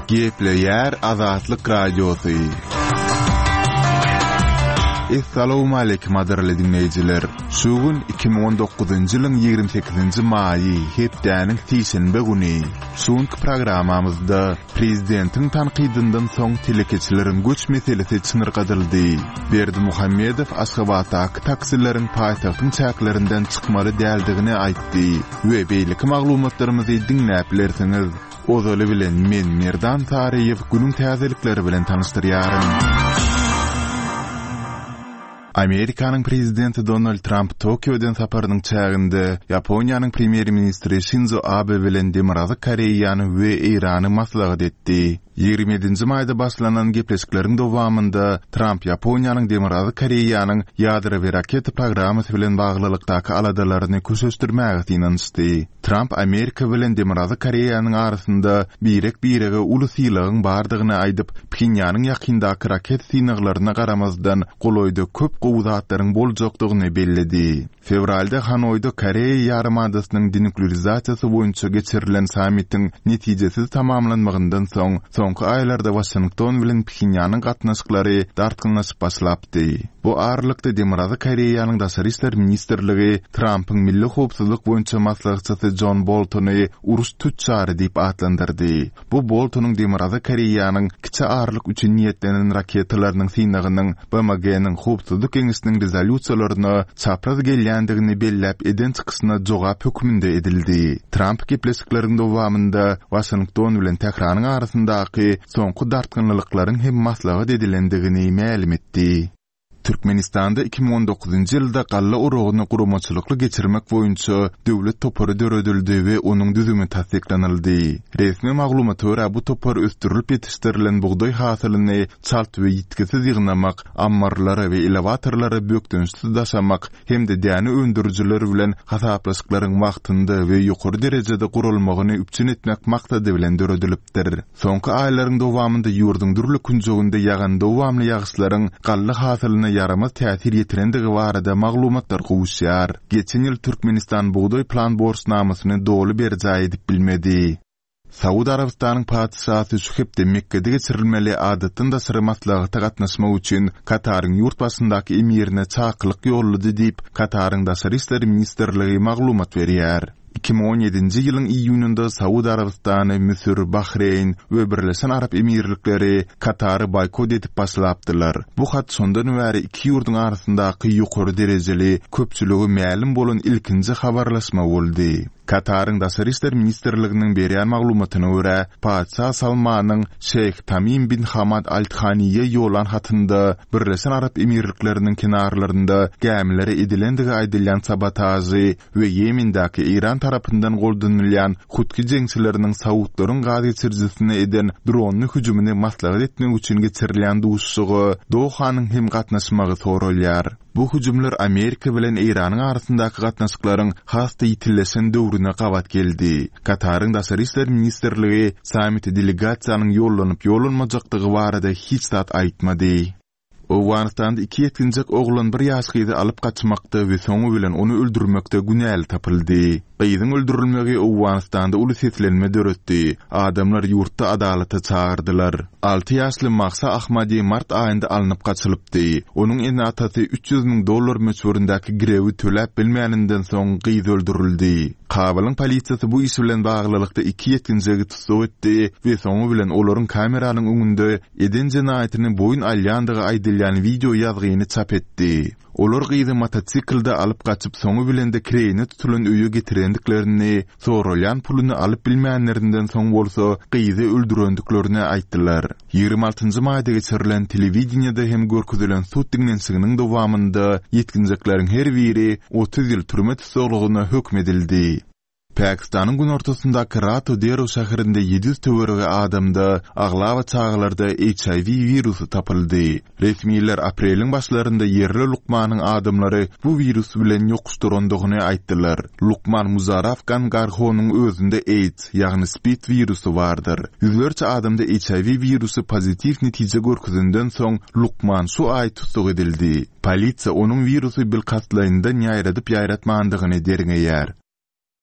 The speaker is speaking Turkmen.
Gepleyer Azatlyk Radiosu. Assalamu alaykum adarly dinleyijiler. Şu gün 2019-njy ýylyň 28-nji maýy, hepdäniň täşenbe güni. Şuňky programamyzda prezidentiň tanqydyndan soň telekeçilerin göç meselesi çynyrgadyldy. Berdi Muhammedow Aşgabatdaky taksileriň paýtagtyň çäklerinden çykmaly däldigini aýtdy we beýlik maglumatlarymyzy dinläp bilersiňiz. Ozaly bilen men Merdan Tariýew günüň täzelikleri bilen tanışdyrýarym. Amerikanyň prezidenti Donald Trump Tokyodan saparynyň çäginde Ýaponiýanyň premier ministri Shinzo Abe bilen Demirazy Koreýany we Irany maslahat etdi. 27-nji maýda başlanan gepleşikleriň dowamında Trump Ýaponiýanyň Demirazy Koreýanyň ýadra we raket programmasy bilen baglylykdaky aladalaryny köşeşdirmäge inançdy. Trump Amerika bilen Demirazy Koreýanyň arasynda birege ulusýylygyň bardygyny aýdyp, Pxenýanyň ýakyndaky raket synaglaryna garamazdan goloýda köp gowzatlaryň boljakdygyny bellidi. Fevralda Hanoyda Koreýa ýarymadasynyň denuklearizasiýasy boýunça geçirilen sammitiň netijesiz tamamlanmagyndan soň soňky aýlarda Washington bilen Pxenýanyň gatnaşyklary dartgynlaşyp başlapdy. Bu aralykda Demirazy Koreýanyň daşary işler ministrligi Trumpyň milli howpsuzlyk boýunça maslahatçysy John Boltony urus tüççary diýip atlandyrdy. Bu Boltonyň Demirazy Koreýanyň kiçi arlyk üçin niýetlenen raketalarynyň synagynyň BMG-niň howpsuzlyk keňeşiniň rezolýusiýalaryna çapraz gelýändigini belläp eden çykysyna jogap hökmünde edildi. Trump gepleşikleriň dowamında Washington bilen Tehranyň arasyndaky soňky dartgynlyklaryň hem maslahat edilendigini ma'lum etdi. Türkmenistanda 2019-njy ýylda galla urugyny guramaçylykly geçirmek boýunça döwlet topary döredildi we onuň düzümi tasdiklanyldy. Resmi maglumaty görä bu topar östürilip ýetişdirilen buğday hasylyny çalt we ýitkisiz ýygnamak, ammarlary we elevatorlary bökdünçsiz daşamak hem de däni öndürüjiler bilen hasaplaşyklaryň wagtynda we ýokary derejede gurulmagyny üpçün etmek maksady bilen döredilipdir. Soňky aýlaryň dowamında ýurduň dürli künjeginde ýagan dowamly ýagyşlaryň galla hasylyny yaramaz täsir ýetirendigi barada maglumatlar gowuşýar. Geçen ýyl Türkmenistan buğday plan borsnamasyny doly berjä edip bilmedi. Saudi Arabistanyň padyşahy şu hepde Mekke'de geçirilmeli adatyn da syry maslahaty gatnaşmak üçin Kataryň ýurtbaşyndaky emirine çaklyk ýolludy diýip Kataryň daşary işleri ministrligi maglumat berýär. 2017-nji ýylyň iýunynda Saudi Arabistany, Misir, Bahreyn we Birleşen Arap Emirlikleri Katary boykot edip başlapdylar. Bu hat sondan bäri iki ýurduň arasyndaky ýokary derejeli köpçüligi ma'lum bolan ilkinji habarlaşma boldy. Kataryň daşary işler ministrliginiň berýän maglumatyna görä, Padsha Salmanyň Şeyh Tamim bin Hamad Al Thaniýe ýolan hatynda Birleşen Arap Emirlikleriniň kenarlarynda gemilere edilendigi aýdylýan sabotazy we Ýemendaky Iran tarapyndan goldanylýan Hutki jeňçileriniň Saudlaryň gaz geçirjisine eden dronly hüjümini maslahat etmek üçin geçirilýän duşsugy Dohanyň hem gatnaşmagy sorulýar. Bu hüjümler Amerika bilen Iranyň arasyndaky gatnaşyklaryň hasty ýitilesen döwrüne gabat geldi. Kataryň daşary işler ministrligi sammiti delegasiýanyň ýollanyp ýollanmajakdygy barada hiç zat aýtmady. Owganistanda 2 ýetginjek oglan bir ýaşgyzy alyp gaçmakda we soňu bilen onu öldürmekde günäli tapyldy. Gyzyň öldürilmegi Owganistanda uly setlenme döretdi. Adamlar ýurtda adalata çağırdylar. 6 ýaşly Mahsa Ahmadi mart aýynda alınıp gaçylypdy. Onuň ene atasy $300,000 möçberindäki girewi töläp bilmänenden soň gyzy öldürildi. Kabylyň polisiýasy bu iş bilen baglylykda 2 ýetginjegi tutsak etdi we soňu bilen olaryň kameranyň öňünde eden jenaýatyny boýun alýandygy aýdylýan video ýazgyny çap etdi. Olar gyzy mototsiklde alyp gaçyp soňu bilen de kireyne tutulan öýe getirendiklerini, sorulýan pulyny alyp bilmänlerinden soň bolsa gyzy öldürendiklerini aýtdylar. 26-njy maýda geçirilen telewizionyada hem görkezülen sud dinlensiginiň dowamında ýetginjekleriň her biri 30 ýyl türme tutsagyna hökm edildi. Pakistanyň gün ortasyndaky Rato Dero şäherinde 700 töwerege adamda aglawa çağlarda HIV virusu tapyldy. Resmiler apreliň başlarında yerli Lukmanyň adamlary bu virus bilen ýokuşdurandygyny aýtdylar. Lukman Muzarraf Garhonyň özünde AIDS, ýagny spid virusu bardyr. Yüzlerçe adamda HIV virusu pozitif netije görkezenden soň Lukman şu aý tutsak edildi. Polisiýa onuň virusu bil katlaýynda ýaýradyp ýaýratmandygyny derňeýär.